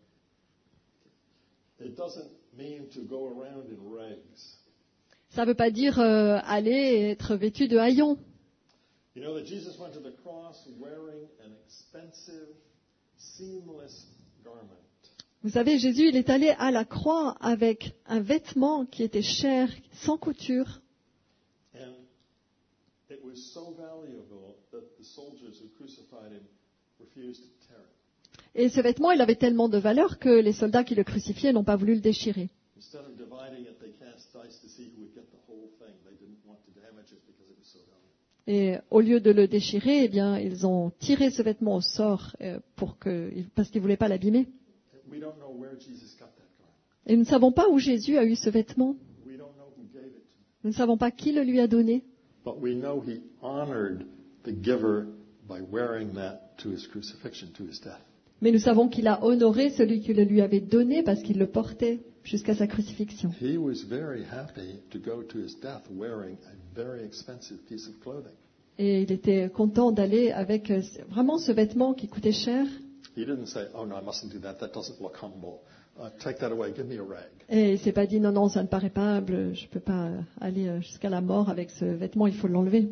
It doesn't mean to go around in rags. Ça ne veut pas dire aller et être vêtu de haillons. You know that Jesus went to the cross wearing an expensive, seamless garment. Vous savez, Jésus, il est allé à la croix avec un vêtement qui était cher, sans couture. And it was so valuable that the soldiers who crucified him refused to tear it. Et ce vêtement, il avait tellement de valeur que les soldats qui le crucifiaient n'ont pas voulu le déchirer. Instead of dividing it, they cast dice to see who would get the whole thing. They didn't want to damage it because it was so valuable. Et au lieu de le déchirer, eh bien, ils ont tiré ce vêtement au sort parce qu'ils ne voulaient pas l'abîmer. We don't know where Jesus got that garment. Et nous ne savons pas où Jésus a eu ce vêtement. We don't know who gave it to him. Nous ne savons pas qui le lui a donné. But we know he honored the giver by wearing that to his crucifixion, to his death. Mais nous savons qu'il a honoré celui qui le lui avait donné parce qu'il le portait jusqu'à sa crucifixion. He was very happy to go to his death wearing a very expensive piece of clothing. Et il était content d'aller avec vraiment ce vêtement qui coûtait cher. He didn't say, "Oh no, I mustn't do that. That doesn't look humble. Take that away. Give me a rag." Et il s'est pas dit non, non, ça ne paraît pas humble, je ne peux pas aller jusqu'à la mort avec ce vêtement, il faut l'enlever.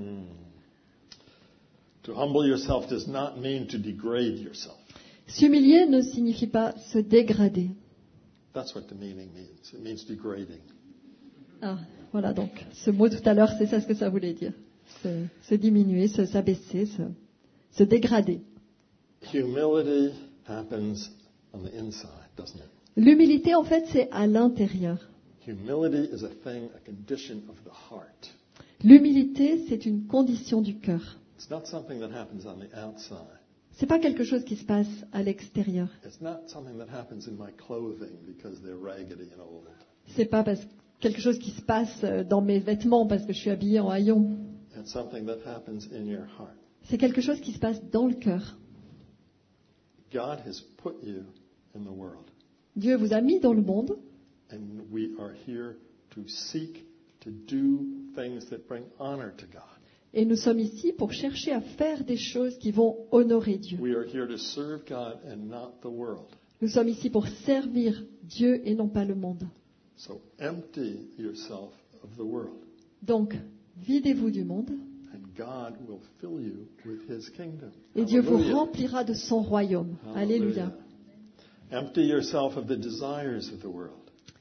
To humble yourself does not mean to degrade yourself. S'humilier ne signifie pas se dégrader. That's what demeaning means. It means degrading. Ah, voilà, donc ce mot tout à l'heure, c'est ça ce que ça voulait dire. Se diminuer, s'abaisser, se dégrader. Humility happens on the inside, doesn't it? L'humilité, en fait, c'est à l'intérieur. Humility is a thing, a condition of the heart. L'humilité, c'est une condition du cœur. It's not something that happens on the outside. C'est pas quelque chose qui se passe à l'extérieur. It's not something that happens in my clothing because they're raggedy and old. C'est pas quelque chose qui se passe dans mes vêtements parce que je suis habillée en haillons. It's something that happens in your heart. C'est quelque chose qui se passe dans le cœur. God has put you in the world. Dieu vous a mis dans le monde And we are here to seek to do things that bring honor to God. et nous sommes ici pour chercher à faire des choses qui vont honorer Dieu. We are here to serve God and not the world. Nous sommes ici pour servir Dieu et non pas le monde. So empty yourself of the world, Donc, videz-vous du monde and God will fill you with His kingdom. et Dieu vous Hallelujah. remplira de son royaume. Alléluia. Empty yourself of the desires of the world.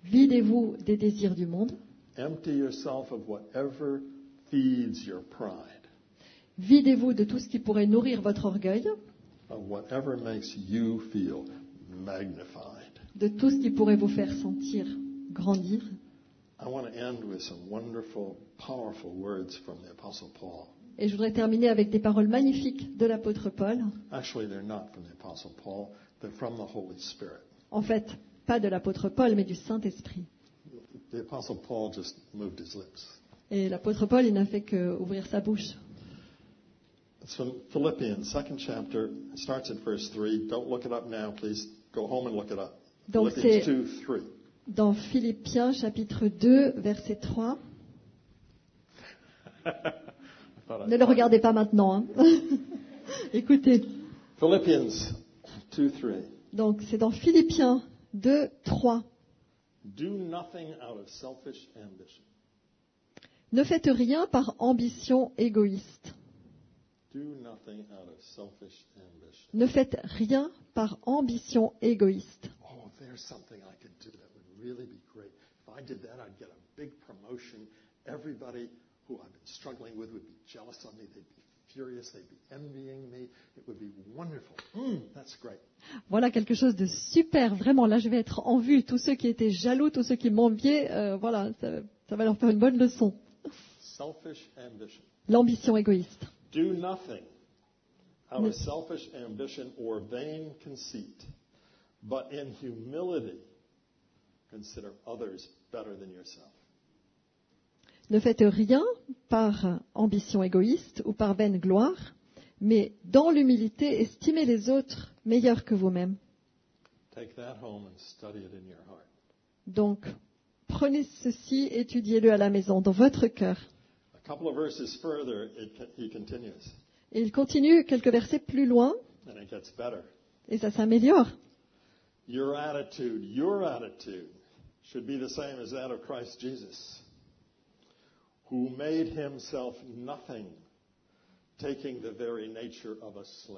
Videz-vous des désirs du monde. Empty yourself of whatever feeds your pride, Videz-vous de tout ce qui pourrait nourrir votre orgueil, of whatever makes you feel magnified. de tout ce qui pourrait vous faire sentir grandir. I want to end with some wonderful, powerful words from the Apostle Paul. Et je voudrais terminer avec des paroles magnifiques de l'apôtre Paul. Actually, they're not from the Apostle Paul, they're from the Holy Spirit. En fait, pas de l'apôtre Paul, mais du Saint-Esprit. The Apostle Paul just moved his lips. Et l'apôtre Paul, il n'a fait qu'ouvrir sa bouche. It's from Philippians, 2nd chapter. It starts at verse 3. Don't look it up now, please. Go home and look it up. Donc Philippians c'est 2, 3. dans Philippiens chapitre 2, verset 3. Ne le regardez pas maintenant. Hein. Écoutez. Philippians 2, 3. Donc c'est dans Philippiens 2, 3. Do nothing out of selfish ambition. Ne faites rien par ambition égoïste. Do nothing out of selfish ambition. Ne faites rien par ambition égoïste. Oh, there's something I could do that would really be great. If I did that, I'd get a big promotion. Everybody who I've been struggling with would be jealous of me. They'd be furious. They'd be envying me. It would be wonderful. That's great. Voilà quelque chose de super, vraiment. Là, je vais être en vue. Tous ceux qui étaient jaloux, tous ceux qui m'enviaient, voilà, ça va leur faire une bonne leçon. Selfish ambition. L'ambition égoïste. Do nothing out of selfish ambition or vain conceit, but in humility consider others better than yourself. Ne faites rien par ambition égoïste ou par vaine gloire, mais dans l'humilité, estimez les autres meilleurs que vous-même. Take that home and study it in your heart. Donc, prenez ceci, étudiez-le à la maison, dans votre cœur. A couple of verses further, he continues, Et il continue quelques versets plus loin, and it gets better. et ça s'améliore. Your attitude should be the same as that of Christ Jesus, who made himself nothing, taking the very nature of a slave.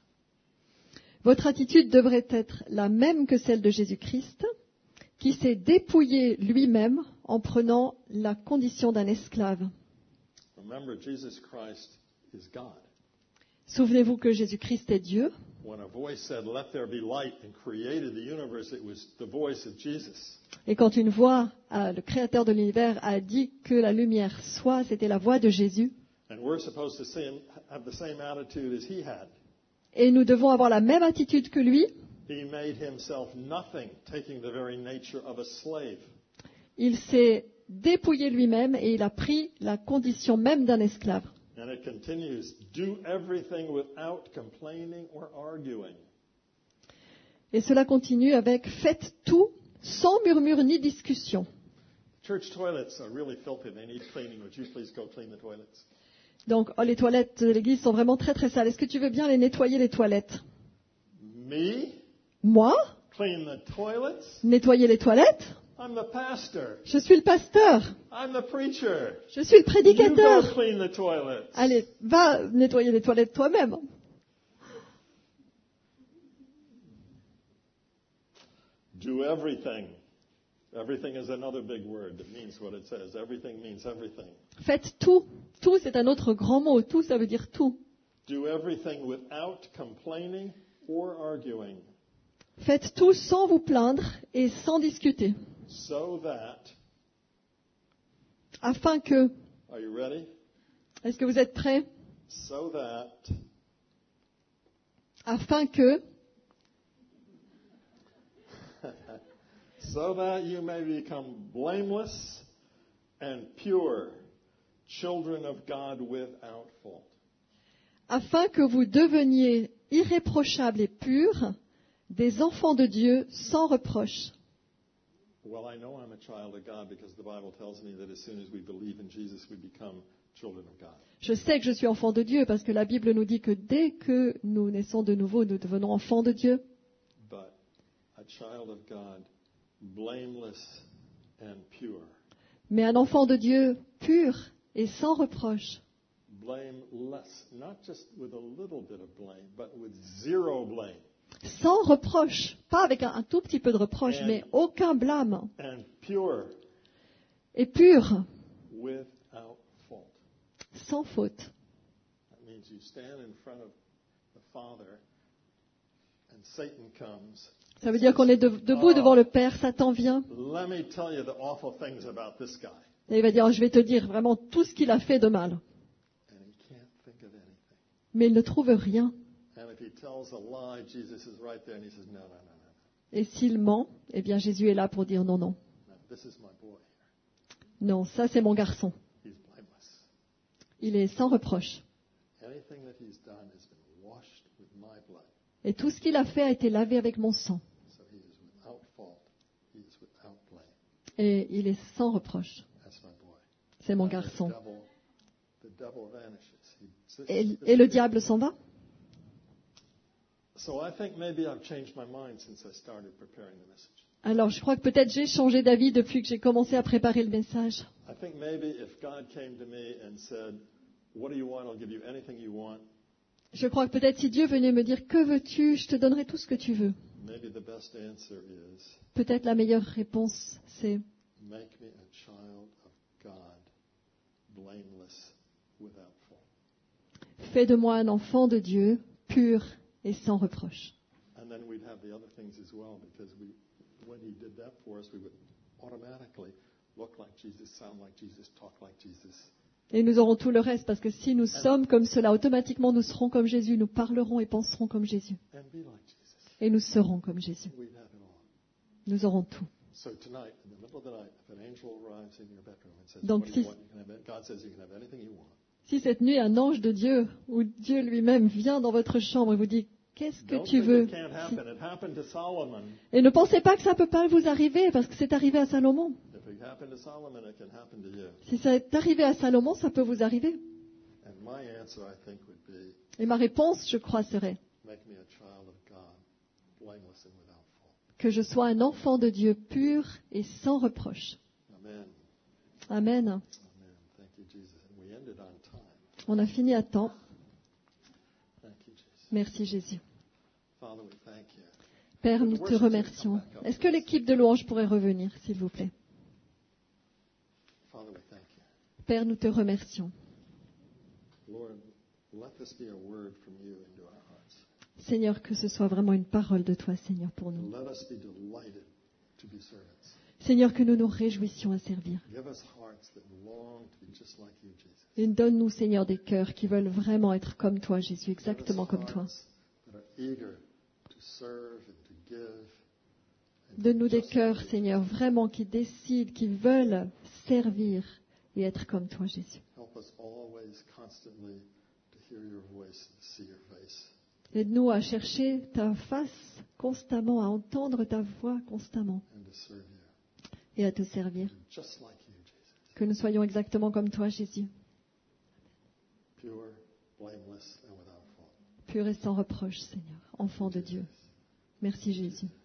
Votre attitude devrait être la même que celle de Jésus-Christ, qui s'est dépouillé lui-même en prenant la condition d'un esclave. Remember, Jesus Christ is God. Souvenez-vous que Jésus-Christ est Dieu. When a voice said, "Let there be light," and created the universe, it was the voice of Jesus. Et quand une voix, le créateur de l'univers, a dit que la lumière soit, c'était la voix de Jésus. And we're supposed to have the same attitude as he had. Et nous devons avoir la même attitude que lui. He made himself nothing, taking the very nature of a slave. Il s'est dépouillé lui-même et il a pris la condition même d'un esclave. And it continues, do everything without complaining or arguing. Et cela continue avec faites tout sans murmure ni discussion. Church toilets are really filthy. They need cleaning. Would you please go clean the toilets? Donc, les toilettes de l'église sont vraiment très très sales. Est-ce que tu veux bien les nettoyer, les toilettes? Me? Moi? Clean the toilets? Nettoyer les toilettes? I'm the pastor. Je suis le pasteur. I'm the preacher. Je suis le You go prédicateur. clean the toilets. Allez, va nettoyer les toilettes toi-même. Do everything. Everything is another big word that means what it says. Everything means everything. Faites tout. Tout, c'est un autre grand mot. Tout, ça veut dire tout. Do everything without complaining or arguing, Faites tout sans vous plaindre et sans discuter. so that, Afin que, are you ready? est-ce que vous êtes prêts? So that Afin que, you may become blameless and pure, children of God without fault. afin que vous deveniez irréprochables et purs, des enfants de Dieu sans reproche. Well, I know I'm a child of God because the Bible tells me that as soon as we believe in Jesus, we become children of God. Je sais que je suis enfant de Dieu parce que la Bible nous dit que dès que nous naissons de nouveau, nous devenons enfants de Dieu. But a child of God, blameless and pure. Mais un enfant de Dieu pur et sans reproche. Blameless, not just with a little bit of blame, but with zero blame. sans reproche, pas avec un tout petit peu de reproche, mais aucun blâme, and pure, et pur, without fault. sans faute. That means you stand in front of the Father, and Satan comes. Ça veut dire qu'on est debout devant le Père, Satan vient, Let me tell you the awful things about this guy. et il va dire, je vais te dire vraiment tout ce qu'il a fait de mal. And he can't think of anything. Mais il ne trouve rien. And if he tells a lie, Jesus is right there and he says, no, no, no, no. Et s'il ment, eh bien Jésus est là pour dire non, non. No, this is my boy. Non, ça c'est mon garçon. He's blameless. Il est sans reproche. Anything that he's done has been washed with my blood. Et tout ce qu'il a fait a été lavé avec mon sang. So he is without fault. He is without blame. Et il est sans reproche. That's my boy. C'est mon Now garçon. The devil vanishes. Et le diable s'en va. So I think maybe I've changed my mind since I started preparing the message. Alors je crois que peut-être j'ai changé d'avis depuis que j'ai commencé à préparer le message. I think maybe if God came to me and said, what do you want? I'll give you anything you want. Je crois que peut-être si Dieu venait me dire, que veux-tu, je te donnerai tout ce que tu veux. Maybe the best answer is, Peut-être la meilleure réponse, c'est make me a child of God, blameless, without fault. fais de moi un enfant de Dieu, pur et sans reproche. And then we'd have the other things as well, because when he did that for us, we would automatically look like Jesus, sound like Jesus, talk like Jesus. Et nous aurons tout le reste, parce que si nous sommes comme cela, automatiquement nous serons comme Jésus, nous parlerons et penserons comme Jésus. And be like Jesus. Et Et nous serons comme Jésus. we'd have it all. Nous aurons tout. So tonight, in the middle of the night, if an angel arrives in your bedroom and says, Donc what do you si- want? You can have it. God says you can have anything you want. Si cette nuit un ange de Dieu, ou Dieu lui-même vient dans votre chambre et vous dit, qu'est-ce que Don't tu think veux? it can't happen. It happened to Solomon. Et ne pensez pas que ça ne peut pas vous arriver, parce que c'est arrivé à Salomon. If it happened to Solomon, it can happen to you. Si ça est arrivé à Salomon, ça peut vous arriver. And my answer, I think, would be, Et ma réponse, je crois, serait make me a child of God, blameless and without fault. que je sois un enfant de Dieu pur et sans reproche. Amen. Amen. Amen. Thank you, Jesus. And we ended on time. On a fini à temps. Thank you, Jesus. Merci Jésus. Father, we thank you. Père, nous te remercions. Est-ce que l'équipe de louange pourrait revenir, s'il vous plaît? Father, we thank you. Père, nous te remercions. Lord, let this be a word from you into our hearts. Seigneur, que ce soit vraiment une parole de toi, Seigneur, pour nous. Let us be delighted to be servants. Seigneur, que nous nous réjouissions à servir. Give us hearts that long to be just like you, Jesus. Et donne-nous, Seigneur, des cœurs qui veulent vraiment être comme toi, Jésus, exactement comme toi. That are eager to serve and to give. Donne-nous des cœurs, Seigneur, vraiment qui décident, qui veulent servir et être comme toi, Jésus. Help us always, constantly, to hear your voice and see your face. Aide-nous à chercher ta face constamment, à entendre ta voix constamment And to serve you. et à te servir. Just like you, Jesus. Que nous soyons exactement comme toi, Jésus, Pure, blameless, and without fault. pur et sans reproche, Seigneur, enfant de Dieu. Merci, Jésus.